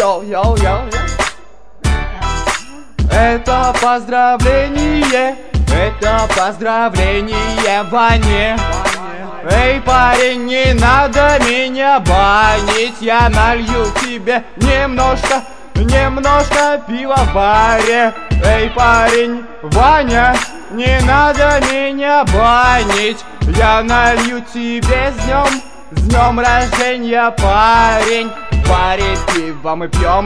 Йоу-йоу-йоу-йоу. Это поздравление Ване. Эй, парень, не надо меня банить. Я налью тебе немножко пива в баре. Эй, парень, Ваня, не надо меня банить. Я налью тебе с днем рождения, парень. В баре пиво мы пьем.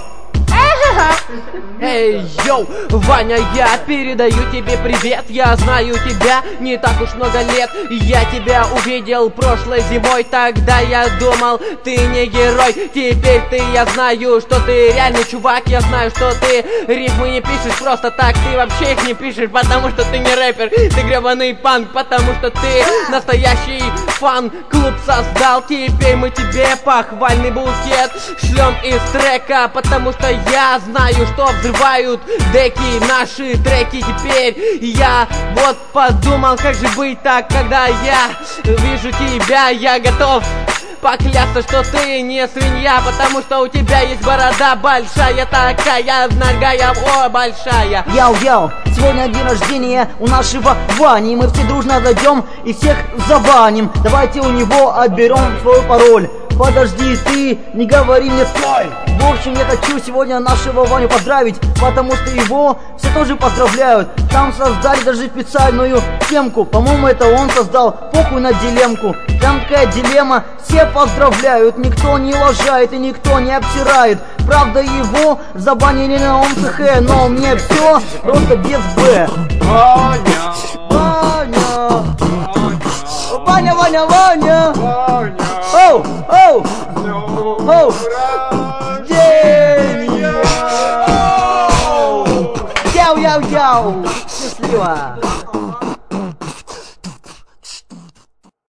Эй, йоу, Ваня, я передаю тебе привет. Я знаю тебя не так уж много лет. Я тебя увидел прошлой зимой. Тогда я думал, ты не герой. Теперь я знаю, что ты реальный чувак. Я знаю, что ты рифмы не пишешь просто так. Ты вообще их не пишешь, потому что ты не рэпер. Ты гребаный панк, потому что ты настоящий фан-клуб создал. Теперь мы тебе похвальный букет шлем из трека, потому что я знаю, что взрывают деки наши треки. Теперь я вот подумал, как же быть так, когда я вижу тебя. Я готов поклясться, что ты не свинья, потому что у тебя есть борода большая такая, ногая, большая. Яу-яу, сегодня день рождения у нашего Вани. Мы все дружно зайдем и всех забаним. Давайте у него отберем свой пароль. Подожди, ты не говори мне стой. В общем, я хочу сегодня нашего Ваню поздравить, потому что его все тоже поздравляют. Там создали даже специальную темку. По-моему, это он создал, похуй на дилемку. Там такая дилемма, все поздравляют. Никто не лажает и никто не обсирает. Правда, его забанили на ОМСХ, но мне все просто без Б. Ваня, Ваня, Ваня, Ваня, оу, оу, оу, яу, яу, яу, счастливо.